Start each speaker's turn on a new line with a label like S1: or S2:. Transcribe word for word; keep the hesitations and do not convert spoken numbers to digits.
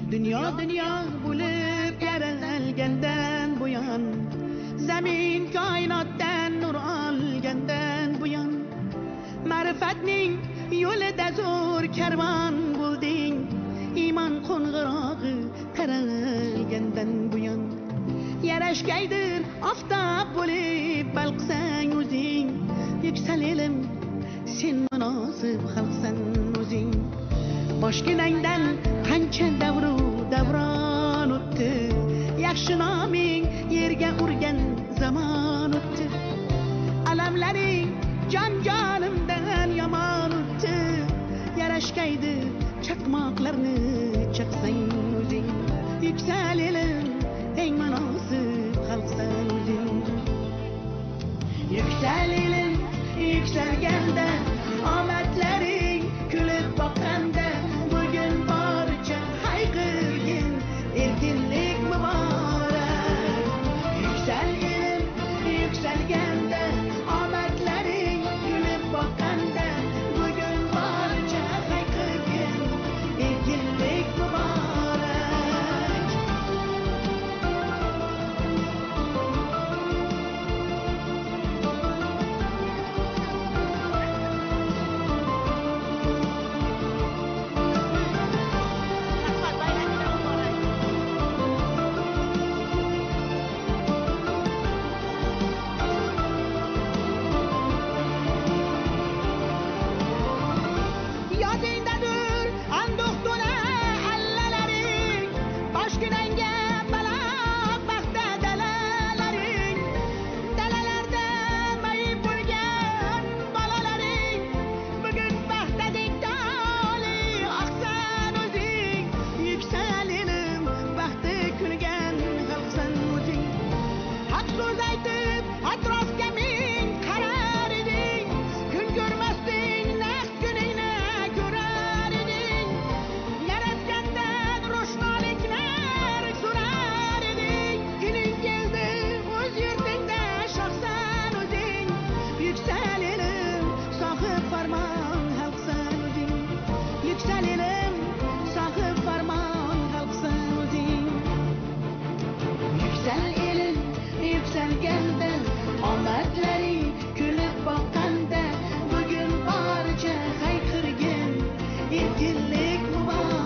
S1: Dünya dünya bulup yaralgandan buyon, zamin koinotdan nur olgandan buyon, ma'rifatning yo'lida zo'r karvon bo'lding, iymon qo'ng'irog'i qaralgandan buyon. Yarashgaydir oftob bo'lib balqsang o'zing, yuksal elim sen munosib xalqsan o'zing. Boshginangdan qancha davru davron o'tdi, yaxshi noming yerga urgan zamon o'tdi. Alamlaring jon jonimdan yomon o'tdi, yarashgaydi chaqmoqlarni chaqsang o'zing. Yuksal elim eng munosib xalqsan o'zing. Yuksal elim yuksalganda, omadlaring kulib boqqanda, bugun boricha hayqirgin erkinlik muborak. Yuksal elim yuksalganda, omadlaring kulib boqqanda, bugun boricha hayqirgin erkinlik muborak. Yodingdadir anduqtuna allalaring, boshginangga baloq baxta dalalaring, dalalarda mayib bo'lgan bolalaring, bugun baxtadek toli oqsan o'zing. Yuksal elim baxti kulgan xalqsan o'zing. Haq so'z aytib atrofga ming qarar eding, kun ko'rmasding naqd kuningni ko'rar eding. Yaratgandan ro'shnoliklar so'rar eding, kuning keldi o'z yurtingda shohsan o'zing. Yuksal elim sohib farmon xalqsan o'zing. Yuksal elim sohib farmon xalqsan o'zing. Yuksal elim yuksalganda, omadlaring kulib boqqanda, bugun boricha hayqirgin erkinlik muborak.